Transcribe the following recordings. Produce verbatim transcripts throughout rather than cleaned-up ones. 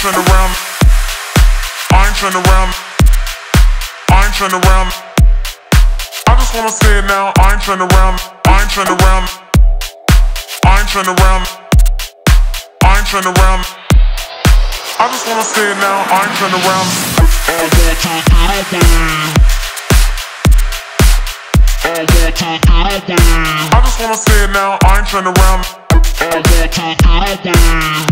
turn around. I ain't turn around. I ain't turn around. I just wanna say it now. I ain't turn around. I ain't turn around. I ain't turn around. I ain't turn around. I just wanna say it now. I ain't turn around. I want to get away. I want to get away. I just wanna say it now. I ain't turn around. I want to get away.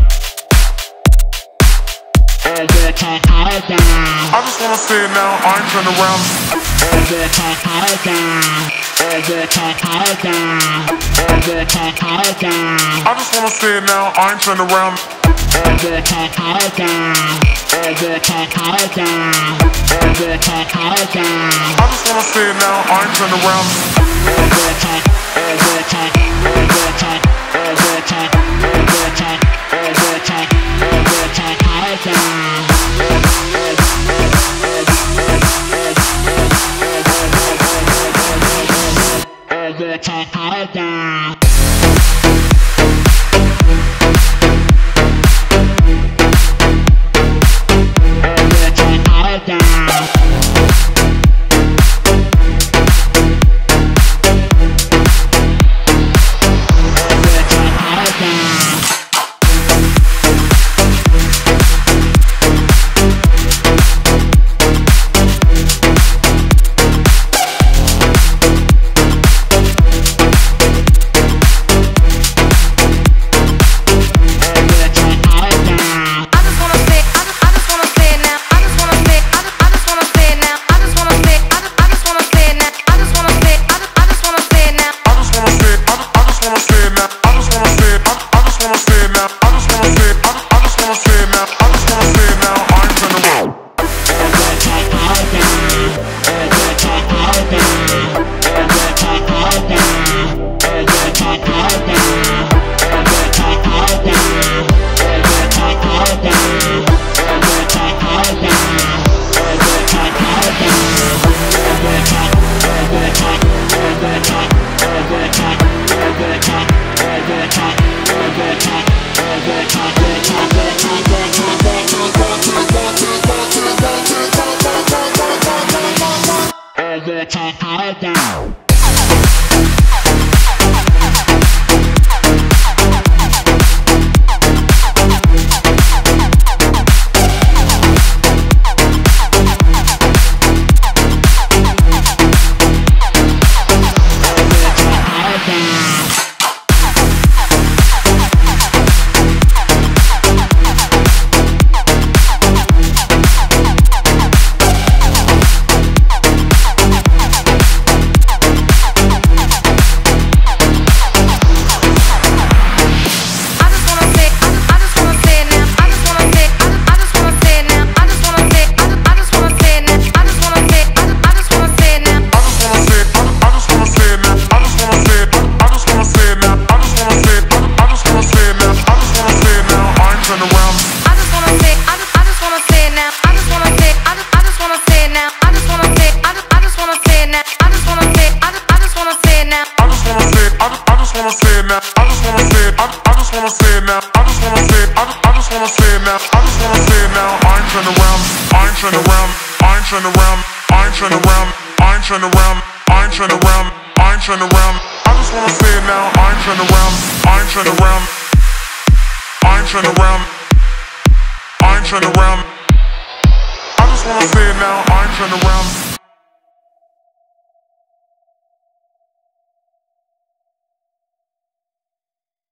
I want to get away. I just wanna say it now, I ain't turn around. I want to get away. I want to get away. I want to get away. I just wanna say it now, I ain't turn around. I want to get away. I want to get away. I want to get away. I just wanna say it now, I ain't turn around. I want to, I want to, I want to, I want to, I want to, I want to, I want to get away. Turn around, I ain't turn around, I ain't turn around, I ain't turn around, I ain't turn around, I ain't turn around. I just wanna say it now, I ain't turn around, I ain't turn around, I ain't turn around, I ain't turn around. I just wanna say it now, I ain't turn around.